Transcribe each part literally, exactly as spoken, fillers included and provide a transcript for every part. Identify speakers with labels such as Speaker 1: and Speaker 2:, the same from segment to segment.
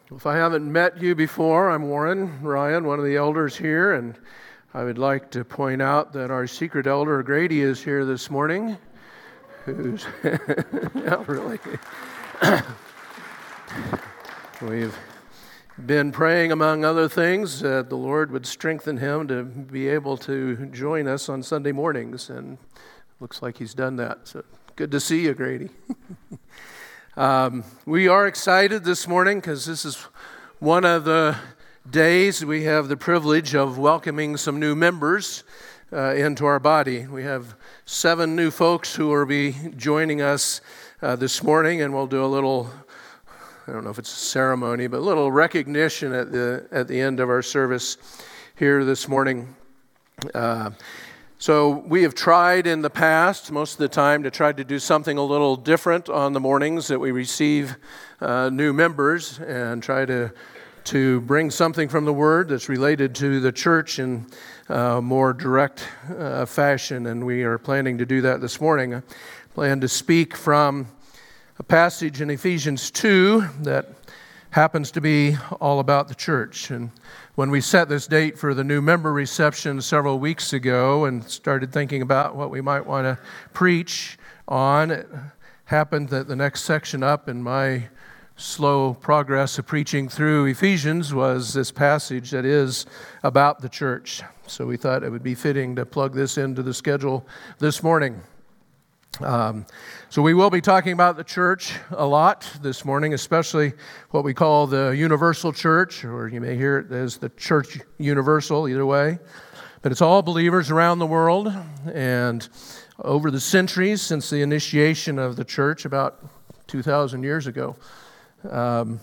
Speaker 1: If I haven't met you before, I'm Warren Ryan, one of the elders here, and I would like to point out that our secret elder, Grady, is here this morning. Who's not really. We've been praying, among other things, that the Lord would strengthen him to be able to join us on Sunday mornings, and looks like he's done that. So good to see you, Grady. Um, we are excited this morning because this is one of the days we have the privilege of welcoming some new members uh, into our body. We have seven new folks who will be joining us uh, this morning, and we'll do a little, I don't know if it's a ceremony, but a little recognition at the at the end of our service here this morning. Uh, So we have tried in the past, most of the time, to try to do something a little different on the mornings that we receive uh, new members, and try to to bring something from the Word that's related to the church in a more direct uh, fashion. And we are planning to do that this morning. I plan to speak from a passage in Ephesians two that happens to be all about the church. And when we set this date for the new member reception several weeks ago and started thinking about what we might want to preach on, it happened that the next section up in my slow progress of preaching through Ephesians was this passage that is about the church. So we thought it would be fitting to plug this into the schedule this morning. Um, so we will be talking about the church a lot this morning, especially what we call the universal church, or you may hear it as the church universal, either way. But it's all believers around the world, and over the centuries since the initiation of the church about two thousand years ago. Um,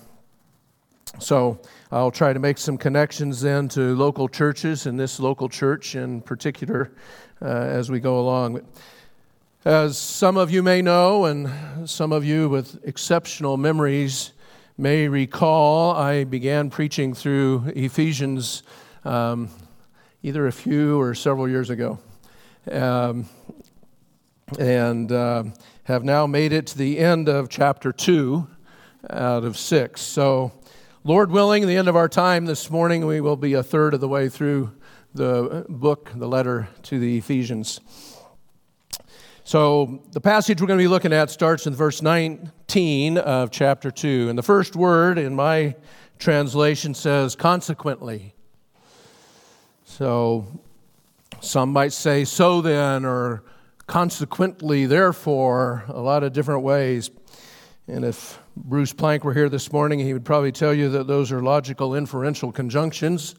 Speaker 1: so I'll try to make some connections then to local churches, and this local church in particular, uh, as we go along. As some of you may know, and some of you with exceptional memories may recall, I began preaching through Ephesians um, either a few or several years ago, um, and uh, have now made it to the end of chapter two out of six. So, Lord willing, the end of our time this morning, we will be a third of the way through the book, the letter to the Ephesians. So the passage we're going to be looking at starts in verse nineteen of chapter two. And the first word in my translation says, consequently. So some might say, so then, or consequently, therefore, a lot of different ways. And if Bruce Plank were here this morning, he would probably tell you that those are logical inferential conjunctions.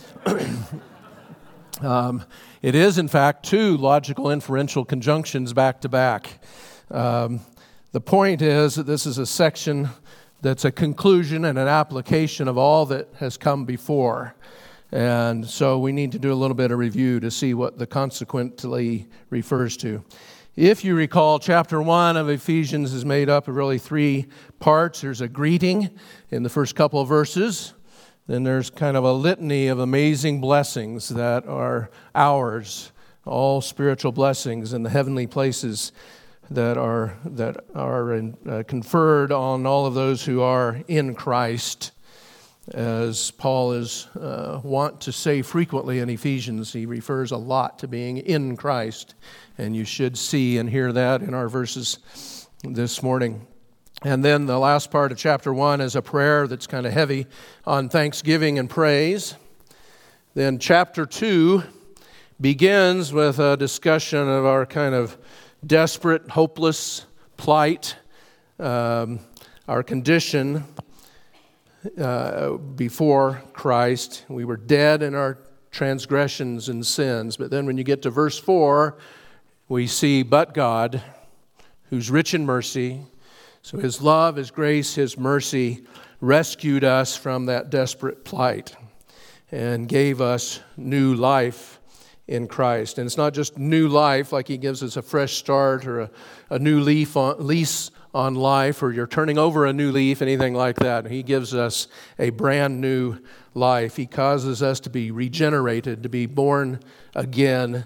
Speaker 1: um It is, in fact, two logical inferential conjunctions back to back. Um, the point is that this is a section that's a conclusion and an application of all that has come before. And so we need to do a little bit of review to see what the consequently refers to. If you recall, chapter one of Ephesians is made up of really three parts. There's a greeting in the first couple of verses. Then there's kind of a litany of amazing blessings that are ours, all spiritual blessings in the heavenly places that are that are in, uh, conferred on all of those who are in Christ. As Paul is uh, wont to say frequently in Ephesians, he refers a lot to being in Christ, and you should see and hear that in our verses this morning. And then the last part of chapter one is a prayer that's kind of heavy on thanksgiving and praise. Then chapter two begins with a discussion of our kind of desperate, hopeless plight, um, our condition uh, before Christ. We were dead in our transgressions and sins. But then when you get to verse four, we see, but God, who's rich in mercy, so His love, His grace, His mercy rescued us from that desperate plight and gave us new life in Christ. And it's not just new life, like He gives us a fresh start or a, a new leaf on, lease on life, or you're turning over a new leaf, anything like that. He gives us a brand new life. He causes us to be regenerated, to be born again,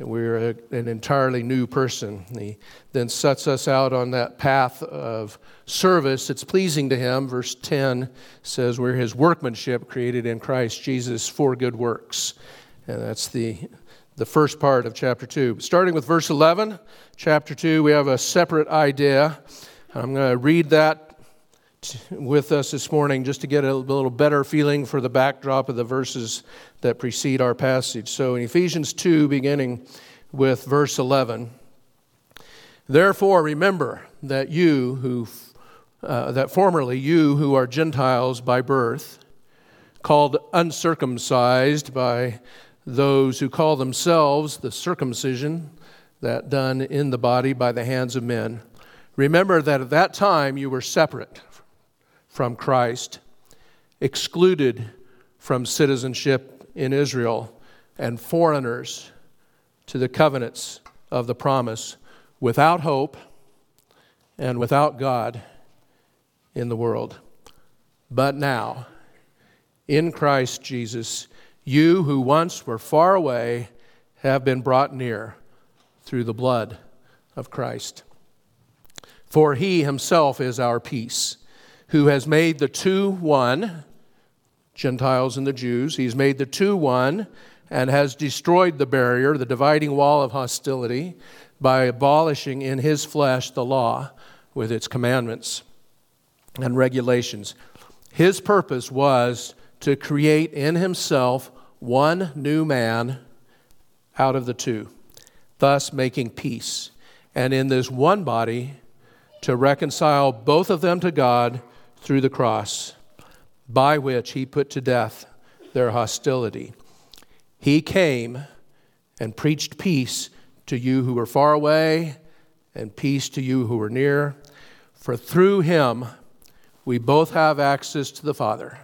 Speaker 1: and we're a, an entirely new person. He then sets us out on that path of service that's pleasing to him. Verse ten says we're his workmanship created in Christ Jesus for good works. And that's the, the first part of chapter two. Starting with verse eleven, chapter two, we have a separate idea. I'm going to read that with us this morning just to get a little better feeling for the backdrop of the verses that precede our passage. So in Ephesians two, beginning with verse eleven, therefore remember that you who, uh, that formerly you who are Gentiles by birth, called uncircumcised by those who call themselves the circumcision that done in the body by the hands of men, remember that at that time you were separate from Christ, excluded from citizenship in Israel, and foreigners to the covenants of the promise, without hope and without God in the world. But now, in Christ Jesus, you who once were far away have been brought near through the blood of Christ. For he himself is our peace, who has made the two one, Gentiles and the Jews. He's made the two one and has destroyed the barrier, the dividing wall of hostility, by abolishing in his flesh the law with its commandments and regulations. His purpose was to create in himself one new man out of the two, thus making peace, and in this one body to reconcile both of them to God through the cross, by which he put to death their hostility. He came and preached peace to you who were far away and peace to you who were near. For through him we both have access to the Father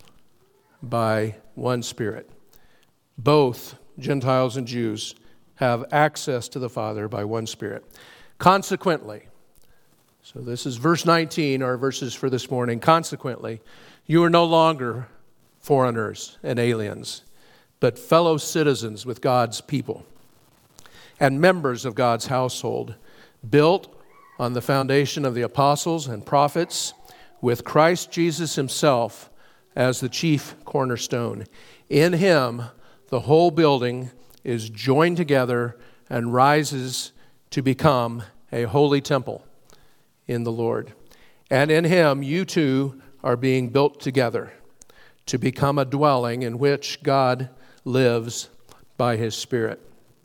Speaker 1: by one Spirit. Both Gentiles and Jews have access to the Father by one Spirit. Consequently, so this is verse nineteen, our verses for this morning. Consequently, you are no longer foreigners and aliens, but fellow citizens with God's people and members of God's household, built on the foundation of the apostles and prophets, with Christ Jesus himself as the chief cornerstone. In him, the whole building is joined together and rises to become a holy temple in the Lord. And in him, you two are being built together to become a dwelling in which God lives by his Spirit.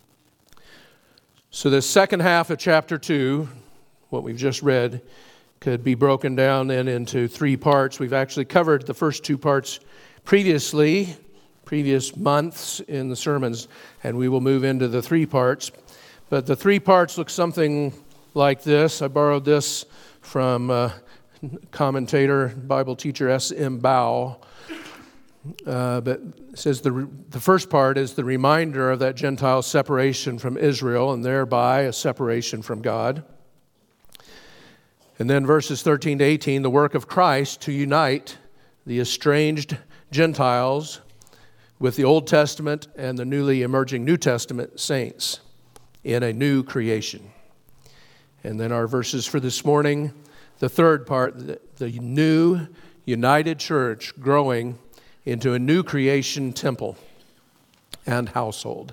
Speaker 1: So the second half of chapter two, what we've just read, could be broken down then into three parts. We've actually covered the first two parts previously, previous months in the sermons, and we will move into the three parts. But the three parts look something like this. I borrowed this from uh, commentator, Bible teacher S M Bow. Uh, but it says the, re- the first part is the reminder of that Gentile separation from Israel and thereby a separation from God. And then verses thirteen to eighteen, the work of Christ to unite the estranged Gentiles with the Old Testament and the newly emerging New Testament saints in a new creation. And then our verses for this morning, the third part, the, the new united church growing into a new creation temple and household.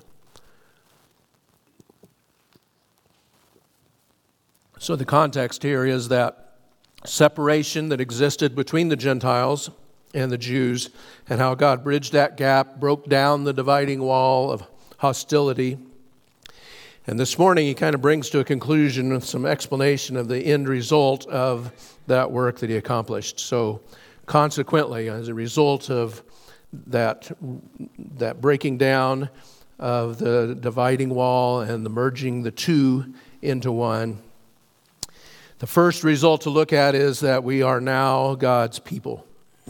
Speaker 1: So the context here is that separation that existed between the Gentiles and the Jews, and how God bridged that gap, broke down the dividing wall of hostility. And this morning he kind of brings to a conclusion with some explanation of the end result of that work that he accomplished. So consequently, as a result of that, that breaking down of the dividing wall and the merging the two into one, the first result to look at is that we are now God's people.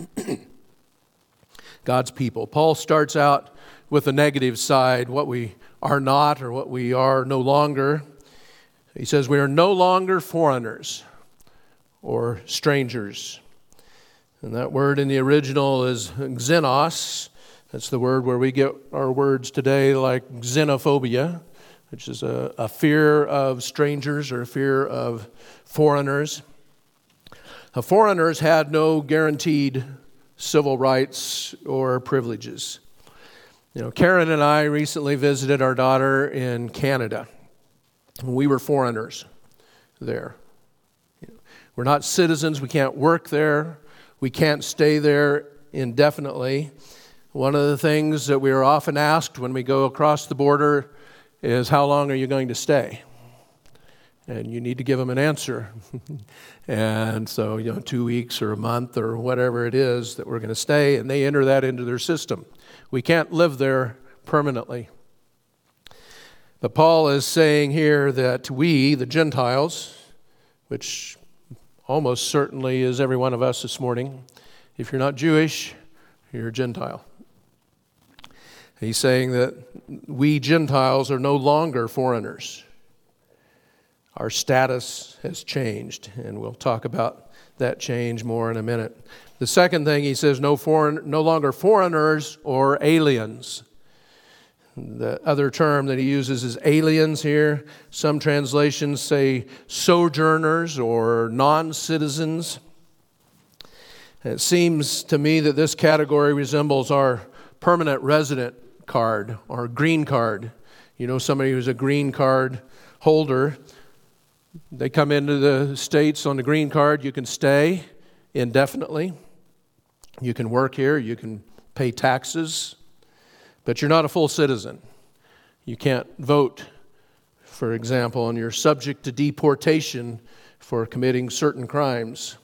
Speaker 1: God's people. Paul starts out with the negative side, what we are not or what we are no longer. He says we are no longer foreigners or strangers. And that word in the original is xenos. That's the word where we get our words today, like xenophobia, which is a, a fear of strangers or a fear of foreigners. Uh, foreigners had no guaranteed civil rights or privileges. You know, Karen and I recently visited our daughter in Canada. We were foreigners there. You know, we're not citizens. We can't work there. We can't stay there indefinitely. One of the things that we are often asked when we go across the border is, how long are you going to stay? And you need to give them an answer. And so, you know, two weeks or a month or whatever it is that we're going to stay, and they enter that into their system. We can't live there permanently. But Paul is saying here that we, the Gentiles, which almost certainly is every one of us this morning, if you're not Jewish, you're a Gentile. He's saying that we Gentiles are no longer foreigners. Our status has changed, and we'll talk about that change more in a minute. The second thing, he says, no foreign, no longer foreigners or aliens. The other term that he uses is aliens here. Some translations say sojourners or non-citizens. It seems to me that this category resembles our permanent resident card or green card. You know, somebody who's a green card holder, they come into the States on the green card. You can stay indefinitely. You can work here. You can pay taxes. But you're not a full citizen. You can't vote, for example, and you're subject to deportation for committing certain crimes.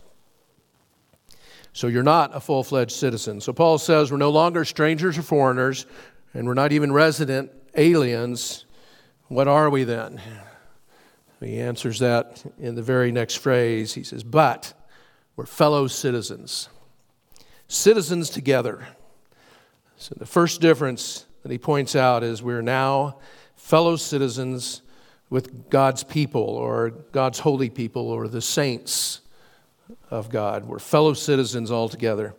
Speaker 1: So you're not a full-fledged citizen. So Paul says we're no longer strangers or foreigners, and we're not even resident aliens. What are we then? He answers that in the very next phrase. He says, but we're fellow citizens. Citizens together. So the first difference that he points out is we're now fellow citizens with God's people, or God's holy people, or the saints of God. We're fellow citizens all together.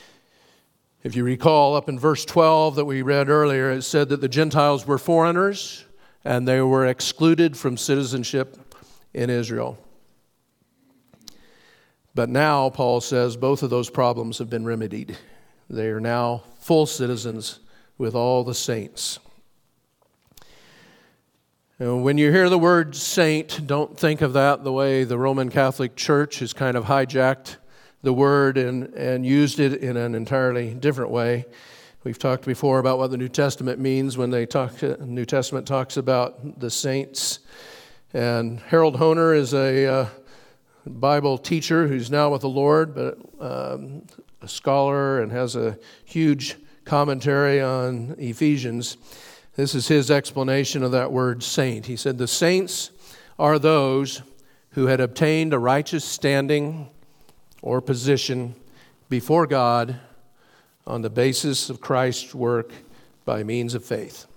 Speaker 1: If you recall, up in verse twelve that we read earlier, it said that the Gentiles were foreigners and they were excluded from citizenship in Israel. But now, Paul says, both of those problems have been remedied. They are now full citizens with all the saints. And when you hear the word saint, don't think of that the way the Roman Catholic Church has kind of hijacked the word and, and used it in an entirely different way. We've talked before about what the New Testament means when they talk. The New Testament talks about the saints. And Harold Hoehner is a uh, Bible teacher who's now with the Lord, but um, a scholar and has a huge commentary on Ephesians. This is his explanation of that word saint. He said, the saints are those who had obtained a righteous standing or position before God on the basis of Christ's work by means of faith.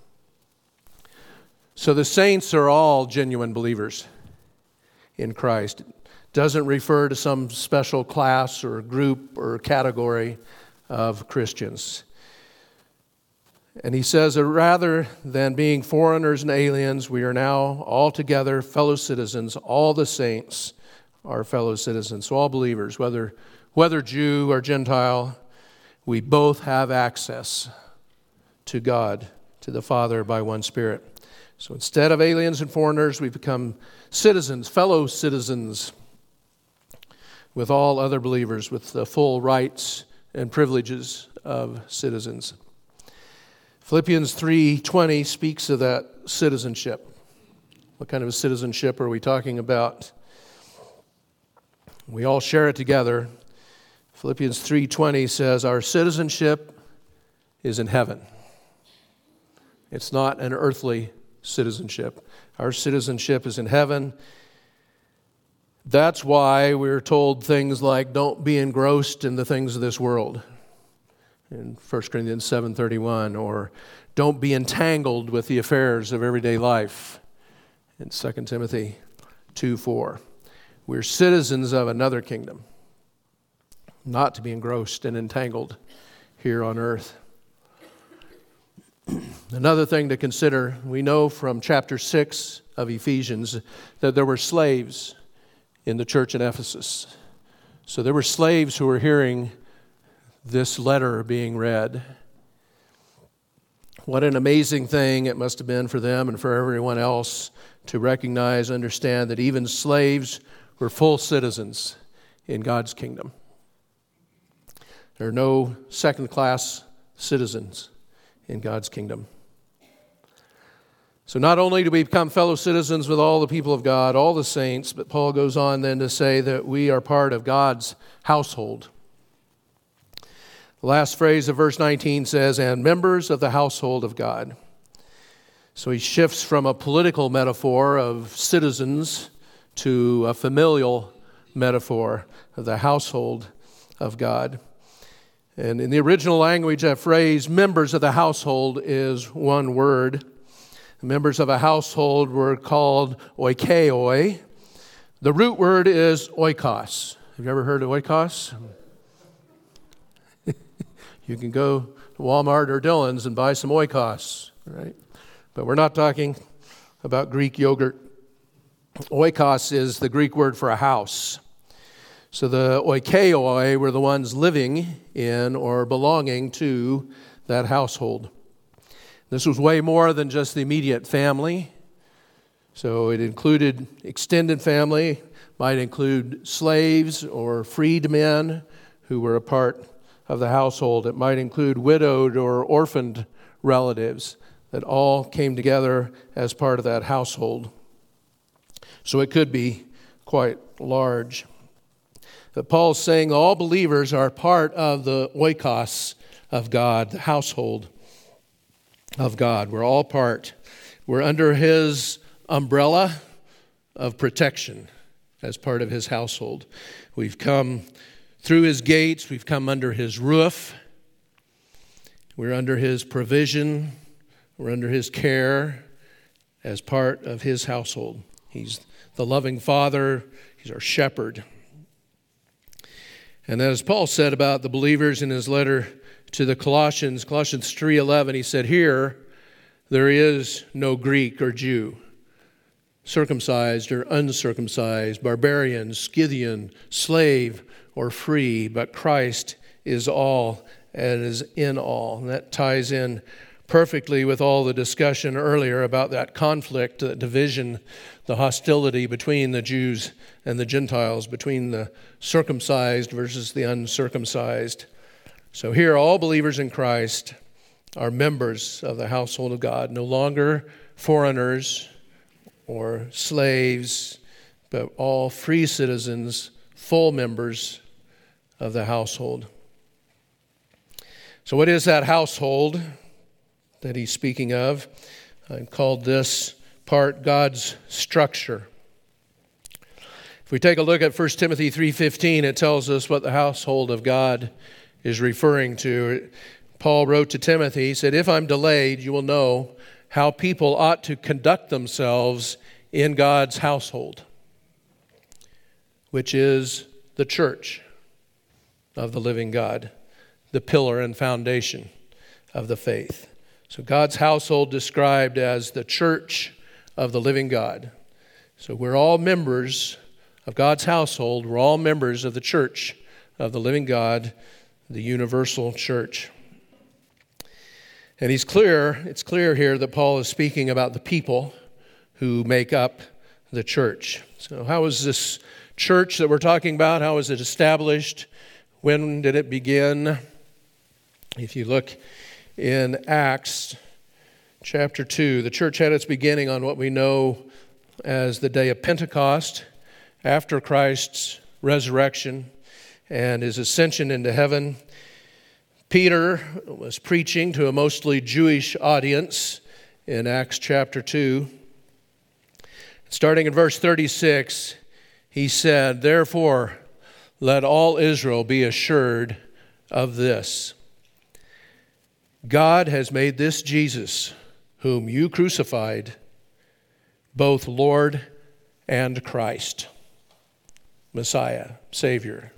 Speaker 1: So the saints are all genuine believers in Christ. It doesn't refer to some special class or group or category of Christians. And he says that rather than being foreigners and aliens, we are now all together fellow citizens. All the saints are fellow citizens. So all believers, whether whether Jew or Gentile, we both have access to God, to the Father by one Spirit. So instead of aliens and foreigners, we become citizens, fellow citizens with all other believers, with the full rights and privileges of citizens. Philippians three twenty speaks of that citizenship. What kind of a citizenship are we talking about? We all share it together. Philippians three twenty says our citizenship is in heaven. It's not an earthly citizenship. Our citizenship is in heaven. That's why we're told things like don't be engrossed in the things of this world in First Corinthians seven thirty-one, or don't be entangled with the affairs of everyday life in Second Timothy two four. We're citizens of another kingdom, not to be engrossed and entangled here on earth. Another thing to consider, we know from chapter six of Ephesians that there were slaves in the church in Ephesus. So there were slaves who were hearing this letter being read. What an amazing thing it must have been for them and for everyone else to recognize, understand that even slaves were full citizens in God's kingdom. There are no second-class citizens in God's kingdom. So not only do we become fellow citizens with all the people of God, all the saints, but Paul goes on then to say that we are part of God's household. The last phrase of verse nineteen says, and members of the household of God. So he shifts from a political metaphor of citizens to a familial metaphor of the household of God. And in the original language, that phrase, members of the household, is one word. The members of a household were called oikeoi. The root word is oikos. Have you ever heard of oikos? You can go to Walmart or Dillon's and buy some oikos, right? But we're not talking about Greek yogurt. Oikos is the Greek word for a house. So the oikeoi were the ones living in or belonging to that household. This was way more than just the immediate family. So it included extended family, might include slaves or freed men who were a part of the household. It might include widowed or orphaned relatives that all came together as part of that household. So it could be quite large. But Paul's saying all believers are part of the oikos of God, the household of God. We're all part. We're under his umbrella of protection as part of his household. We've come through his gates. We've come under his roof. We're under his provision. We're under his care as part of his household. He's the loving Father. He's our shepherd. And as Paul said about the believers in his letter to the Colossians, Colossians three eleven, he said, here there is no Greek or Jew, circumcised or uncircumcised, barbarian, Scythian, slave or free, but Christ is all and is in all. And that ties in perfectly with all the discussion earlier about that conflict, that division, the hostility between the Jews and the Gentiles, between the circumcised versus the uncircumcised. So here, all believers in Christ are members of the household of God, no longer foreigners or slaves, but all free citizens, full members of the household. So what is that household that he's speaking of? I called this part God's structure. If we take a look at First Timothy three fifteen, it tells us what the household of God is referring to. Paul wrote to Timothy, he said, if I'm delayed, you will know how people ought to conduct themselves in God's household, which is the church of the living God, the pillar and foundation of the faith. So God's household described as the church of the living God. So we're all members of God's household. We're all members of the church of the living God, the universal church. And he's clear, it's clear here that Paul is speaking about the people who make up the church. So how is this church that we're talking about, how is it established? When did it begin? If you look in Acts chapter two, the church had its beginning on what we know as the day of Pentecost, after Christ's resurrection and his ascension into heaven. Peter was preaching to a mostly Jewish audience in Acts chapter two. Starting in verse thirty-six, he said, therefore, let all Israel be assured of this. God has made this Jesus, whom you crucified, both Lord and Christ, Messiah, Savior.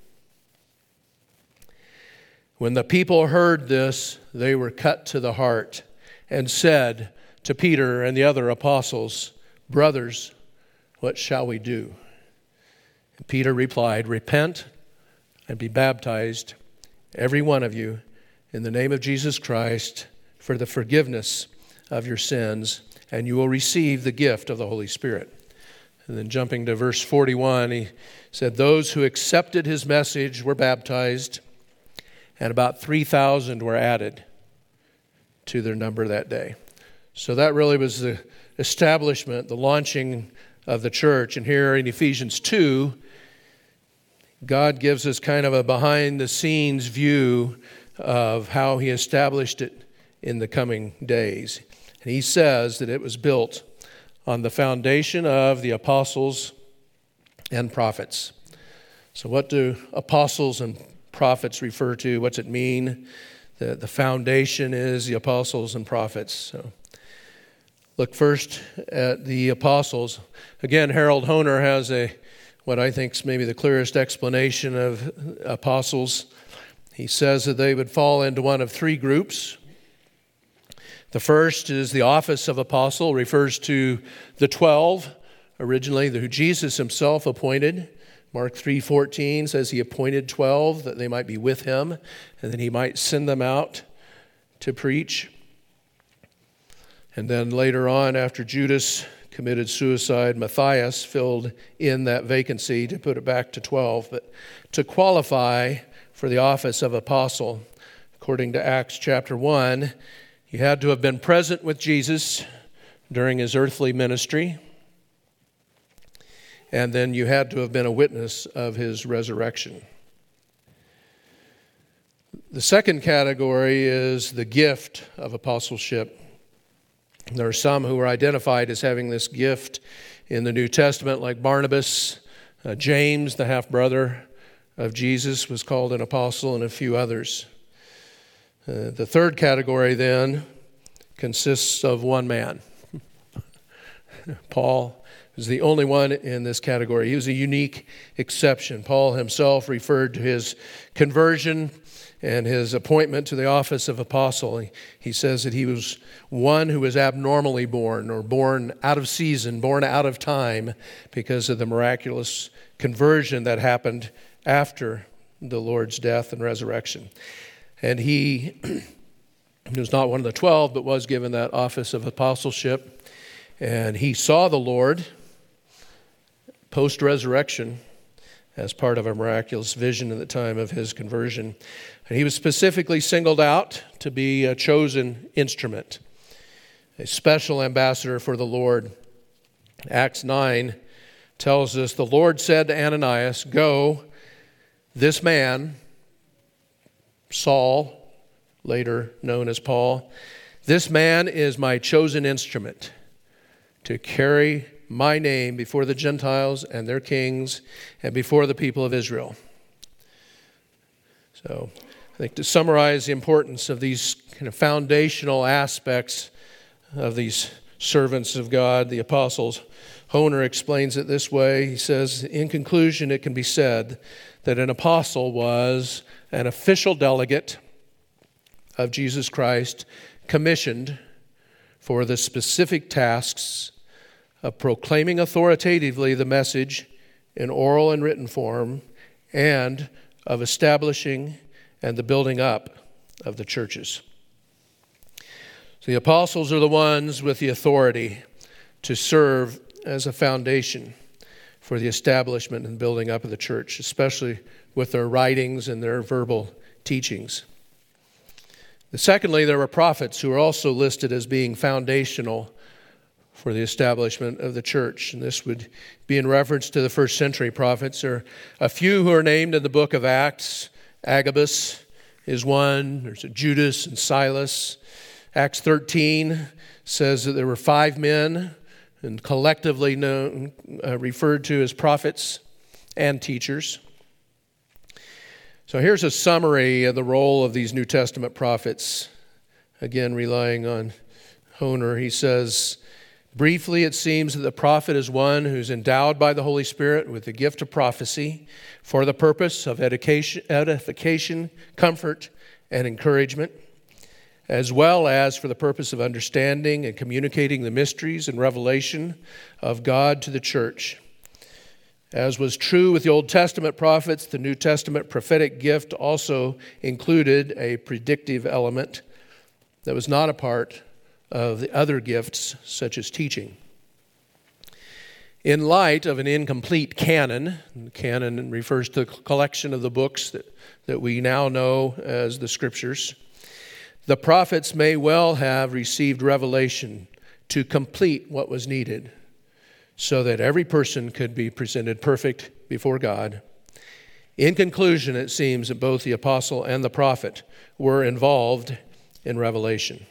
Speaker 1: When the people heard this, they were cut to the heart and said to Peter and the other apostles, "Brothers, what shall we do?" And Peter replied, "Repent and be baptized, every one of you, in the name of Jesus Christ, for the forgiveness of your sins, and you will receive the gift of the Holy Spirit." And then jumping to verse forty-one, he said, "Those who accepted his message were baptized, and about three thousand were added to their number that day." So that really was the establishment, the launching of the church. And here in Ephesians two, God gives us kind of a behind-the-scenes view of how he established it in the coming days. And he says that it was built on the foundation of the apostles and prophets. So what do apostles and prophets refer to? What's it mean? The, the foundation is the apostles and prophets. So look first at the apostles. Again, Harold Hoehner has a what I think is maybe the clearest explanation of apostles. He says that they would fall into one of three groups. The first is the office of apostle, refers to the twelve, originally who Jesus himself appointed. Mark three fourteen says he appointed twelve that they might be with him and that he might send them out to preach. And then later on, after Judas committed suicide, Matthias filled in that vacancy to put it back to twelve. But to qualify for the office of apostle, according to Acts chapter one, you had to have been present with Jesus during his earthly ministry, and then you had to have been a witness of his resurrection. The second category is the gift of apostleship. There are some who are identified as having this gift in the New Testament, like Barnabas, uh, James, the half-brother of Jesus, was called an apostle, and a few others. Uh, the third category, then, consists of one man. Paul is the only one in this category. He was a unique exception. Paul himself referred to his conversion and his appointment to the office of apostle. He, he says that he was one who was abnormally born, or born out of season, born out of time, because of the miraculous conversion that happened after the Lord's death and resurrection. And he was not one of the twelve, but was given that office of apostleship. And he saw the Lord post-resurrection as part of a miraculous vision at the time of his conversion. And he was specifically singled out to be a chosen instrument, a special ambassador for the Lord. Acts nine tells us, "The Lord said to Ananias, 'Go, this man,'" Saul, later known as Paul, "'this man is my chosen instrument to carry my name before the Gentiles and their kings and before the people of Israel.'" So I think to summarize the importance of these kind of foundational aspects of these servants of God, the apostles, Hoehner explains it this way. He says, "In conclusion, it can be said that an apostle was an official delegate of Jesus Christ, commissioned for the specific tasks of proclaiming authoritatively the message in oral and written form, and of establishing and the building up of the churches." So the apostles are the ones with the authority to serve as a foundation for the establishment and building up of the church, especially with their writings and their verbal teachings. Secondly, there were prophets who are also listed as being foundational for the establishment of the church. And this would be in reference to the first century prophets. There are a few who are named in the book of Acts. Agabus is one. There's a Judas and Silas. Acts thirteen says that there were five men, and collectively known, uh, referred to as prophets and teachers. So here's a summary of the role of these New Testament prophets. Again, relying on Hoehner, he says, briefly, it seems that the prophet is one who's endowed by the Holy Spirit with the gift of prophecy for the purpose of edification, edification, comfort, and encouragement. as well as for the purpose of understanding and communicating the mysteries and revelation of God to the church. As was true with the Old Testament prophets, the New Testament prophetic gift also included a predictive element that was not a part of the other gifts, such as teaching. In light of an incomplete canon, canon refers to the collection of the books that, that we now know as the Scriptures, the prophets may well have received revelation to complete what was needed so that every person could be presented perfect before God. In conclusion, it seems that both the apostle and the prophet were involved in revelation.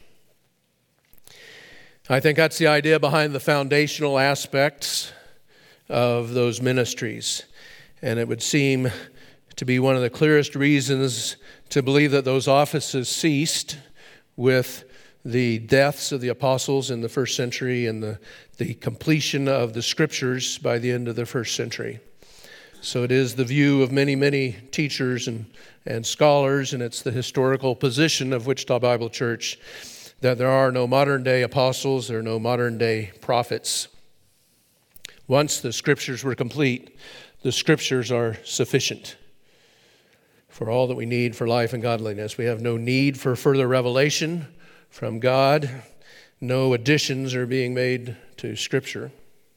Speaker 1: I think that's the idea behind the foundational aspects of those ministries. And it would seem to be one of the clearest reasons to believe that those offices ceased with the deaths of the apostles in the first century and the, the completion of the Scriptures by the end of the first century. So it is the view of many, many teachers and, and scholars, and it's the historical position of Wichita Bible Church that there are no modern-day apostles, there are no modern-day prophets. Once the Scriptures were complete, the Scriptures are sufficient for all that we need for life and godliness. We have no need for further revelation from God. No additions are being made to Scripture.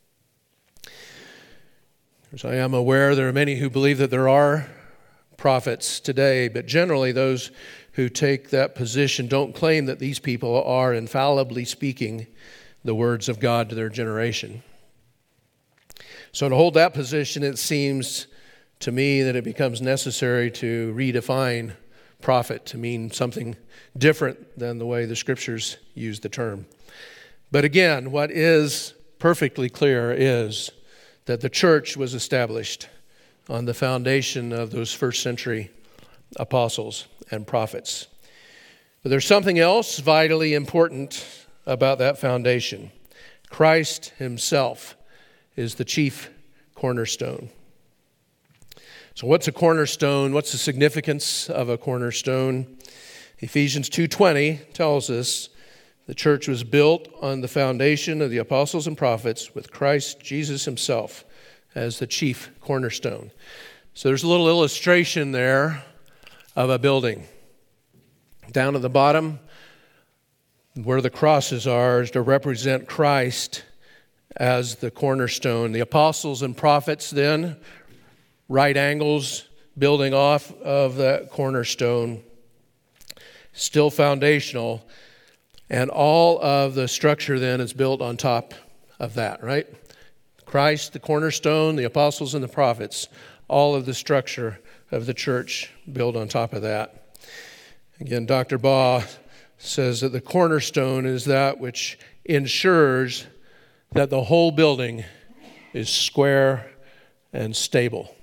Speaker 1: As I am aware, there are many who believe that there are prophets today, but generally those who take that position don't claim that these people are infallibly speaking the words of God to their generation. So to hold that position, it seems to me that it becomes necessary to redefine prophet to mean something different than the way the Scriptures use the term. But again, what is perfectly clear is that the church was established on the foundation of those first century apostles and prophets. But there's something else vitally important about that foundation. Christ himself is the chief cornerstone. So what's a cornerstone? What's the significance of a cornerstone? Ephesians two twenty tells us the church was built on the foundation of the apostles and prophets with Christ Jesus himself as the chief cornerstone. So there's a little illustration there of a building. Down at the bottom, where the crosses are, is to represent Christ as the cornerstone. The apostles and prophets then, right angles, building off of that cornerstone, still foundational, and all of the structure then is built on top of that, right? Christ, the cornerstone, the apostles and the prophets, all of the structure of the church built on top of that. Again, Doctor Baugh says that the cornerstone is that which ensures that the whole building is square and stable.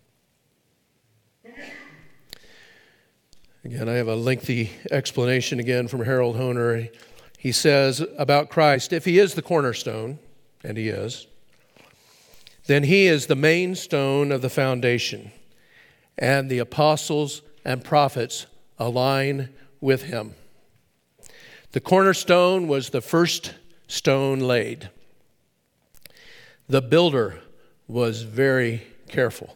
Speaker 1: Again, I have a lengthy explanation again from Harold Hoehner. He says about Christ, if he is the cornerstone, and he is, then he is the main stone of the foundation, and the apostles and prophets align with him. The cornerstone was the first stone laid. The builder was very careful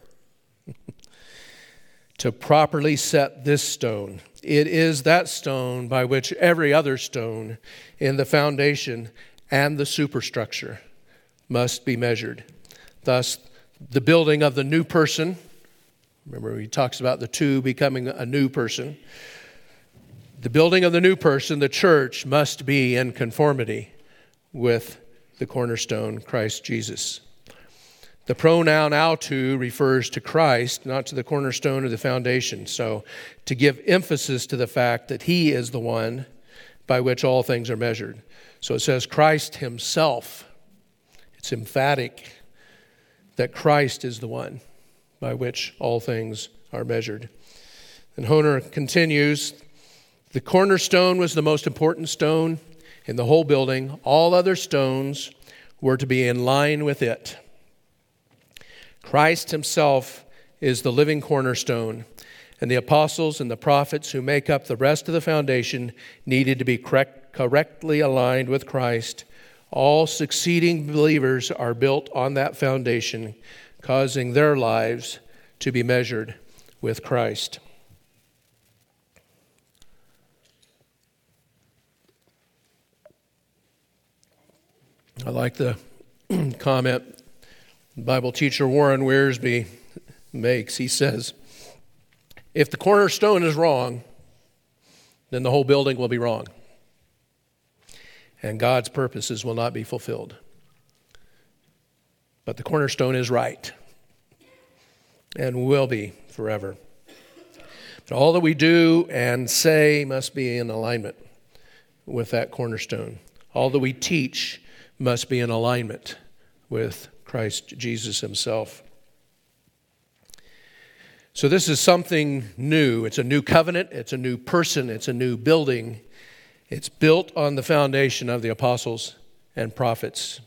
Speaker 1: to properly set this stone. It is that stone by which every other stone in the foundation and the superstructure must be measured. Thus, the building of the new person, remember he talks about the two becoming a new person. The building of the new person, the church, must be in conformity with the cornerstone, Christ Jesus. The pronoun autou refers to Christ, not to the cornerstone or the foundation. So to give emphasis to the fact that he is the one by which all things are measured. So it says Christ himself. It's emphatic that Christ is the one by which all things are measured. And Hoehner continues, the cornerstone was the most important stone in the whole building. All other stones were to be in line with it. Christ himself is the living cornerstone, and the apostles and the prophets who make up the rest of the foundation needed to be correct, correctly aligned with Christ. All succeeding believers are built on that foundation, causing their lives to be measured with Christ. I like the comment Bible teacher Warren Wiersbe makes. He says, if the cornerstone is wrong, then the whole building will be wrong, and God's purposes will not be fulfilled. But the cornerstone is right and will be forever. But all that we do and say must be in alignment with that cornerstone. All that we teach must be in alignment with Christ Jesus himself. So this is something new. It's a new covenant. It's a new person. It's a new building. It's built on the foundation of the apostles and prophets.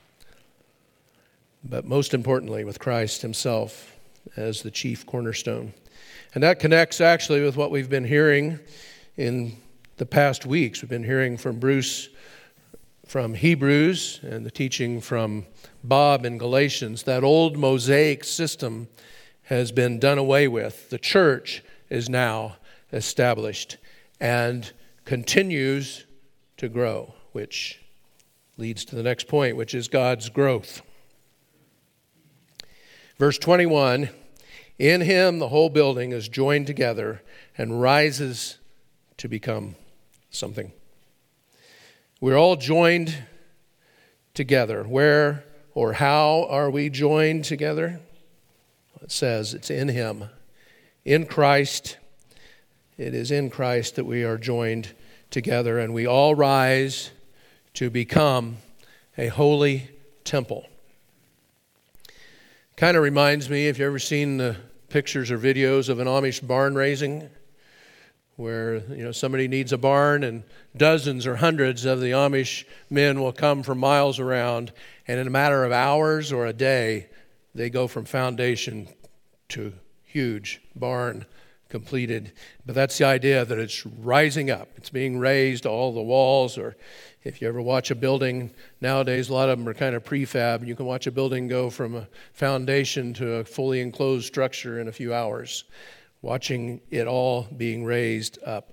Speaker 1: But most importantly, with Christ himself as the chief cornerstone. And that connects actually with what we've been hearing in the past weeks. We've been hearing from Bruce from Hebrews and the teaching from Bob in Galatians. That old Mosaic system has been done away with. The church is now established and continues to grow, which leads to the next point, which is God's growth. Verse twenty-one, in him the whole building is joined together and rises to become something. We're all joined together. Where or how are we joined together? It says it's in him. In Christ, it is in Christ that we are joined together, and we all rise to become a holy temple. Kind of reminds me, if you've ever seen the pictures or videos of an Amish barn raising, where you know somebody needs a barn and dozens or hundreds of the Amish men will come from miles around, and in a matter of hours or a day, they go from foundation to huge barn completed. But that's the idea, that it's rising up. It's being raised, all the walls, or if you ever watch a building, nowadays a lot of them are kind of prefab. You can watch a building go from a foundation to a fully enclosed structure in a few hours, watching it all being raised up.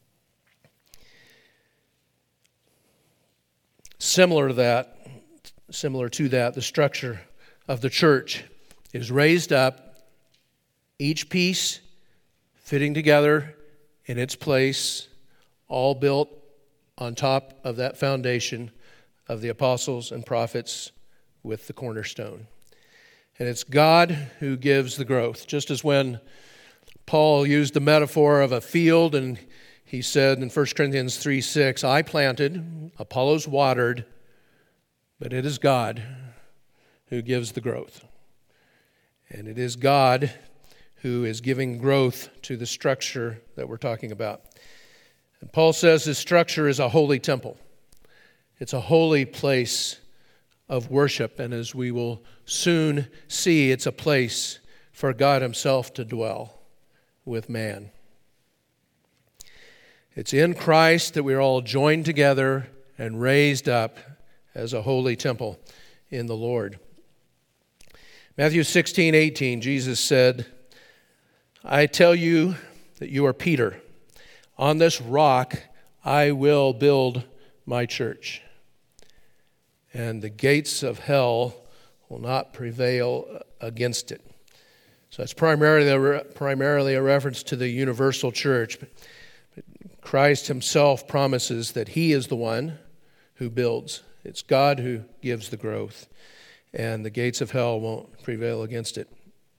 Speaker 1: Similar to that, similar to that, the structure of the church is raised up, each piece fitting together in its place, all built on top of that foundation of the apostles and prophets with the cornerstone. And it's God who gives the growth. Just as when Paul used the metaphor of a field, and he said in First Corinthians three six, I planted, Apollos watered, but it is God who gives the growth. And it is God who is giving growth to the structure that we're talking about. And Paul says this structure is a holy temple. It's a holy place of worship, and as we will soon see, it's a place for God himself to dwell with man. It's in Christ that we're all joined together and raised up as a holy temple in the Lord. Matthew sixteen eighteen, Jesus said, I tell you that you are Peter. On this rock I will build my church, and the gates of hell will not prevail against it. So that's primarily a, primarily a reference to the universal church. But Christ himself promises that he is the one who builds. It's God who gives the growth, and the gates of hell won't prevail against it.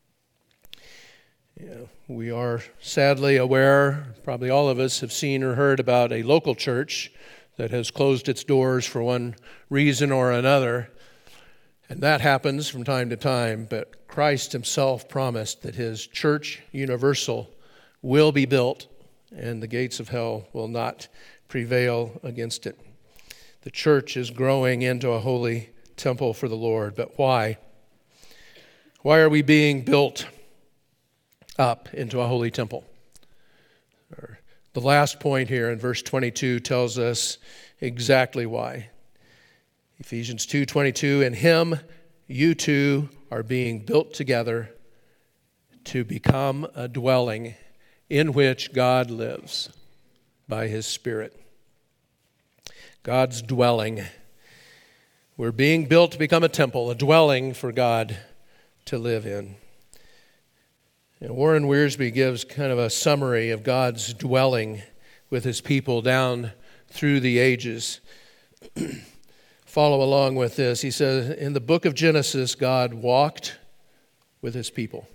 Speaker 1: You know, we are sadly aware, probably all of us have seen or heard about a local church that has closed its doors for one reason or another. And that happens from time to time, but Christ himself promised that his church universal will be built and the gates of hell will not prevail against it. The church is growing into a holy temple for the Lord, but why? Why are we being built? up into a holy temple. The last point here in verse twenty-two tells us exactly why. Ephesians two twenty-two, in him you two are being built together to become a dwelling in which God lives by his Spirit. God's dwelling. We're being built to become a temple, a dwelling for God to live in. And Warren Wiersbe gives kind of a summary of God's dwelling with his people down through the ages. Follow along with this. He says, in the book of Genesis, God walked with his people.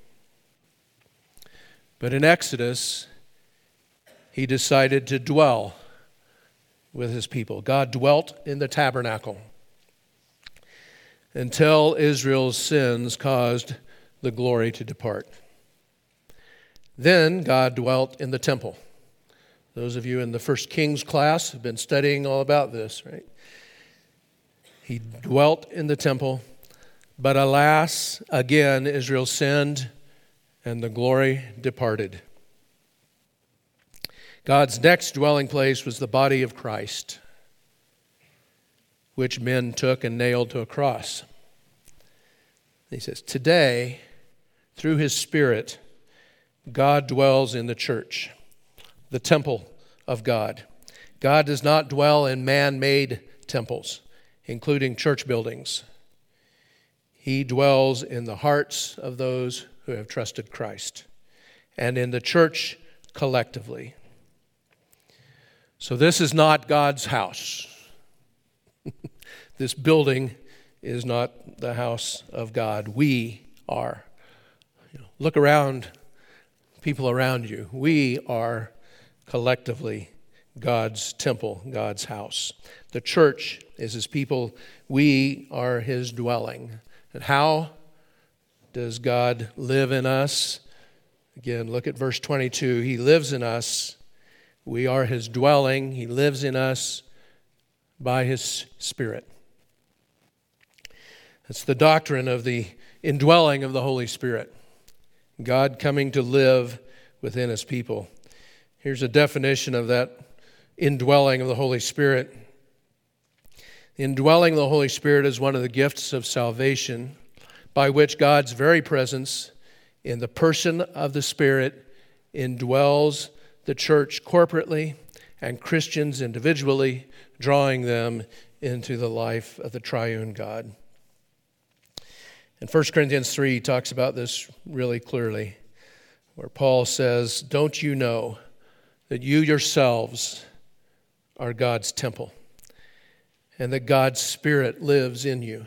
Speaker 1: But in Exodus, he decided to dwell with his people. God dwelt in the tabernacle until Israel's sins caused the glory to depart. Then God dwelt in the temple. Those of you in the First Kings class have been studying all about this, right? He dwelt in the temple, but alas, again, Israel sinned and the glory departed. God's next dwelling place was the body of Christ, which men took and nailed to a cross. He says, today, through his Spirit, God dwells in the church, the temple of God. God does not dwell in man-made temples, including church buildings. He dwells in the hearts of those who have trusted Christ and in the church collectively. So this is not God's house. This building is not the house of God. We are. You know, look around, people around you. We are collectively God's temple, God's house. The church is his people. We are his dwelling. And how does God live in us? Again, look at verse twenty-two. He lives in us. We are his dwelling. He lives in us by his Spirit. That's the doctrine of the indwelling of the Holy Spirit. God coming to live within his people. Here's a definition of that indwelling of the Holy Spirit. The indwelling of the Holy Spirit is one of the gifts of salvation by which God's very presence in the person of the Spirit indwells the church corporately and Christians individually, drawing them into the life of the triune God. In First Corinthians three, he talks about this really clearly, where Paul says, don't you know that you yourselves are God's temple and that God's Spirit lives in you?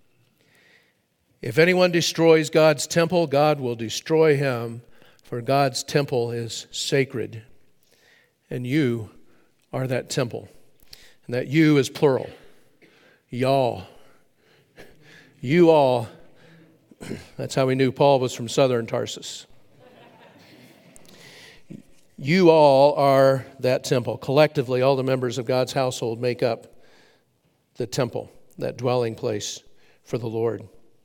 Speaker 1: If anyone destroys God's temple, God will destroy him, for God's temple is sacred, and you are that temple. And that you is plural. Y'all. You all. That's how we knew Paul was from southern Tarsus. You all are that temple. Collectively, all the members of God's household make up the temple, that dwelling place for the Lord.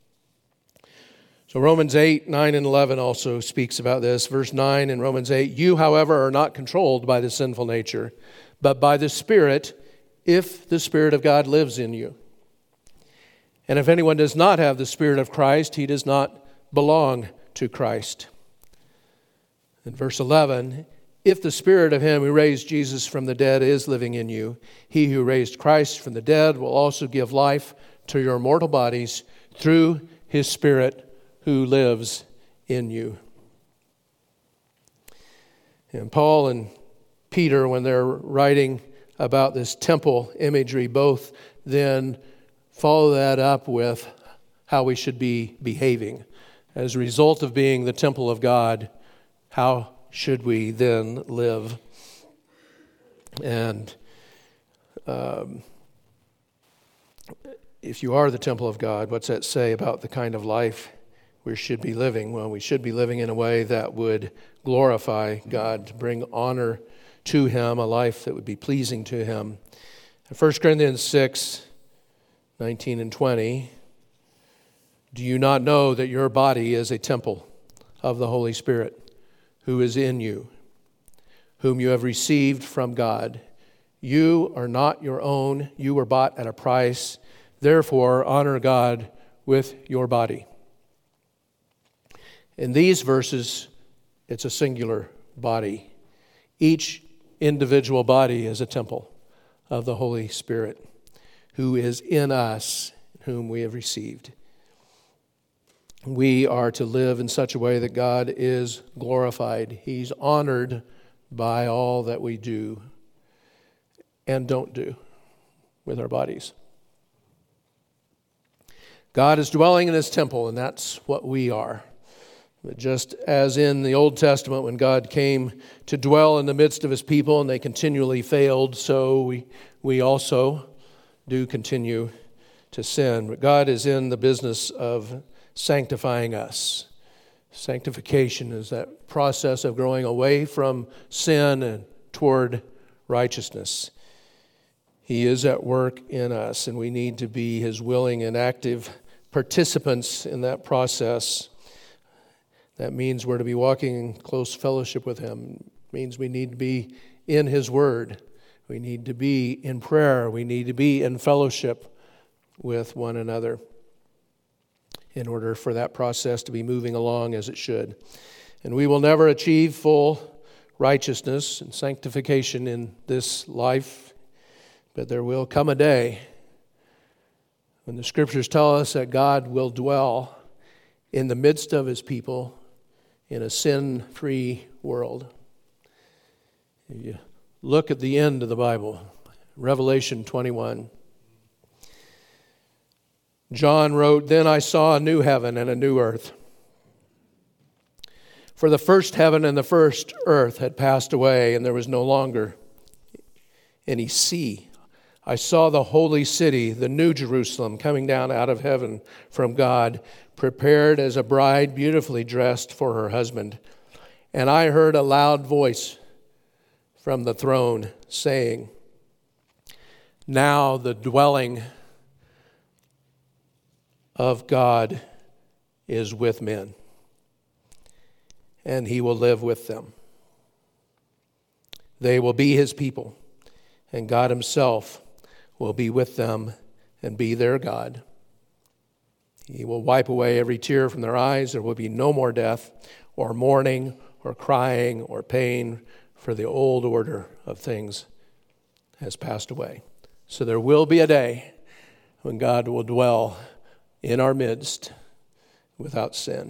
Speaker 1: So Romans eight, nine, and eleven also speaks about this. Verse nine in Romans eight, you, however, are not controlled by the sinful nature, but by the Spirit, if the Spirit of God lives in you. And if anyone does not have the Spirit of Christ, he does not belong to Christ. In verse eleven, if the Spirit of him who raised Jesus from the dead is living in you, he who raised Christ from the dead will also give life to your mortal bodies through his Spirit who lives in you. And Paul and Peter, when they're writing about this temple imagery, both then follow that up with how we should be behaving. As a result of being the temple of God, how should we then live? And um, if you are the temple of God, what's that say about the kind of life we should be living? Well, we should be living in a way that would glorify God, to bring honor to him, a life that would be pleasing to him. In First Corinthians six, nineteen and twenty, do you not know that your body is a temple of the Holy Spirit, who is in you, whom you have received from God. You are not your own. You were bought at a price. Therefore, honor God with your body. In these verses, it's a singular body. Each individual body is a temple of the Holy Spirit, who is in us, whom we have received. We are to live in such a way that God is glorified. He's honored by all that we do and don't do with our bodies. God is dwelling in His temple, and that's what we are. But just as in the Old Testament, when God came to dwell in the midst of His people and they continually failed, so we, we also do continue to sin. But God is in the business of sanctifying us. Sanctification is that process of growing away from sin and toward righteousness. He is at work in us, and we need to be His willing and active participants in that process. That means we're to be walking in close fellowship with Him. It means we need to be in His Word. We need to be in prayer. We need to be in fellowship with one another in order for that process to be moving along as it should. And we will never achieve full righteousness and sanctification in this life, but there will come a day when the Scriptures tell us that God will dwell in the midst of His people in a sin-free world. If you look at the end of the Bible, Revelation twenty-one. John wrote, "Then I saw a new heaven and a new earth. For the first heaven and the first earth had passed away, and there was no longer any sea. I saw the holy city, the new Jerusalem, coming down out of heaven from God, prepared as a bride beautifully dressed for her husband. And I heard a loud voice from the throne saying, 'Now the dwelling of God is with men, and He will live with them. They will be His people, and God Himself will be with them and be their God. He will wipe away every tear from their eyes. There will be no more death, or mourning, or crying, or pain, for the old order of things has passed away.'" So there will be a day when God will dwell in our midst without sin.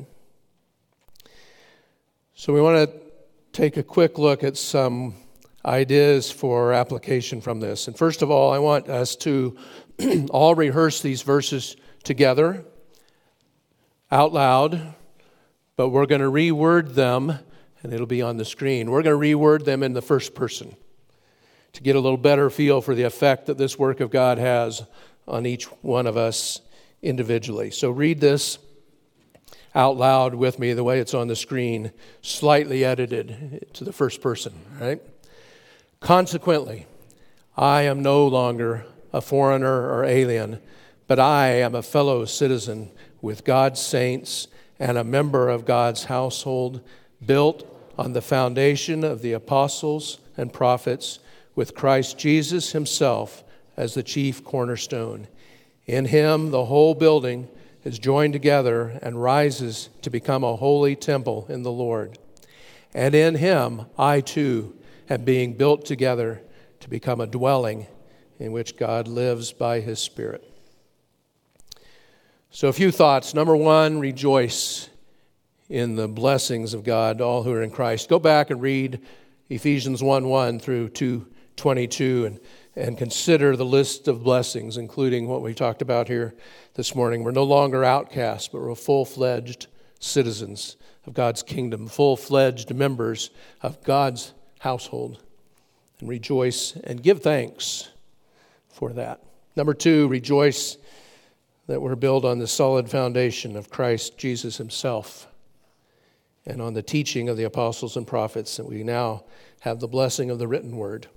Speaker 1: So we want to take a quick look at some ideas for application from this. And first of all, I want us to all rehearse these verses together out loud, but we're going to reword them, and it'll be on the screen. We're going to reword them in the first person to get a little better feel for the effect that this work of God has on each one of us individually. So read this out loud with me the way it's on the screen, slightly edited to the first person, right? "Consequently, I am no longer a foreigner or alien, but I am a fellow citizen with God's saints and a member of God's household, built on the foundation of the apostles and prophets, with Christ Jesus Himself as the chief cornerstone. In Him, the whole building is joined together and rises to become a holy temple in the Lord. And in Him, I too am being built together to become a dwelling in which God lives by His Spirit." So a few thoughts. Number one, rejoice in the blessings of God, all who are in Christ. Go back and read Ephesians one one through two twenty-two and and consider the list of blessings, including what we talked about here this morning. We're no longer outcasts, but we're full-fledged citizens of God's kingdom, full-fledged members of God's household. And rejoice and give thanks for that. Number two, rejoice that we're built on the solid foundation of Christ Jesus Himself and on the teaching of the apostles and prophets, and we now have the blessing of the written word.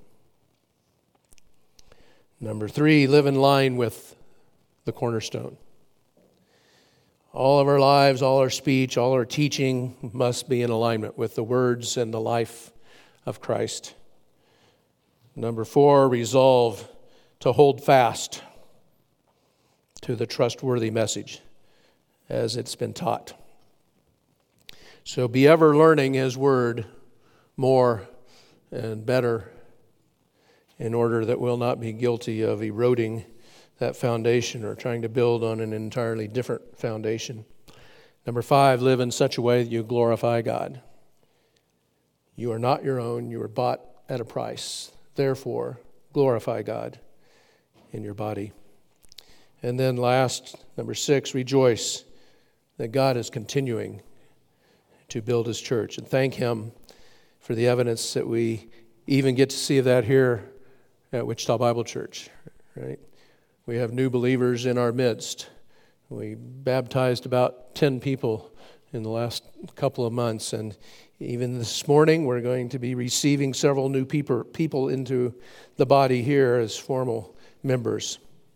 Speaker 1: Number three, live in line with the cornerstone. All of our lives, all our speech, all our teaching must be in alignment with the words and the life of Christ. Number four, resolve to hold fast to the trustworthy message as it's been taught. So be ever learning His Word more and better in order that we'll not be guilty of eroding that foundation or trying to build on an entirely different foundation. Number five, live in such a way that you glorify God. You are not your own. You are bought at a price. Therefore, glorify God in your body. And then last, number six, rejoice that God is continuing to build His church. And thank Him for the evidence that we even get to see of that here at Wichita Bible Church, right? We have new believers in our midst. We baptized about ten people in the last couple of months, and even this morning we're going to be receiving several new people people into the body here as formal members.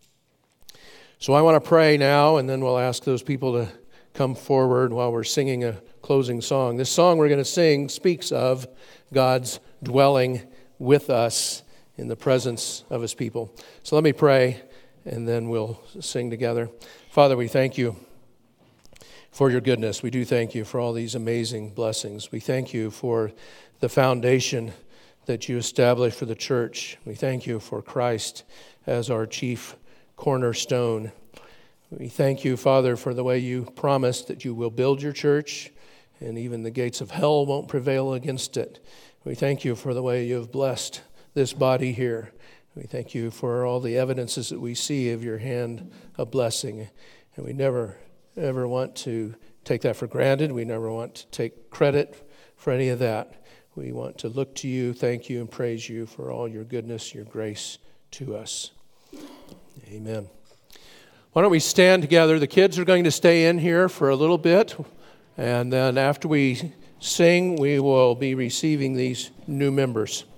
Speaker 1: So I want to pray now, and then we'll ask those people to come forward while we're singing a closing song. This song we're going to sing speaks of God's dwelling with us in the presence of His people. So let me pray, and then we'll sing together. Father, we thank You for Your goodness. We do thank You for all these amazing blessings. We thank You for the foundation that You established for the church. We thank You for Christ as our chief cornerstone. We thank You, Father, for the way You promised that You will build Your church, and even the gates of hell won't prevail against it. We thank You for the way You have blessed this body here. We thank You for all the evidences that we see of Your hand of blessing. And we never, ever want to take that for granted. We never want to take credit for any of that. We want to look to You, thank You, and praise You for all Your goodness, Your grace to us. Amen. Why don't we stand together? The kids are going to stay in here for a little bit. And then after we sing, we will be receiving these new members.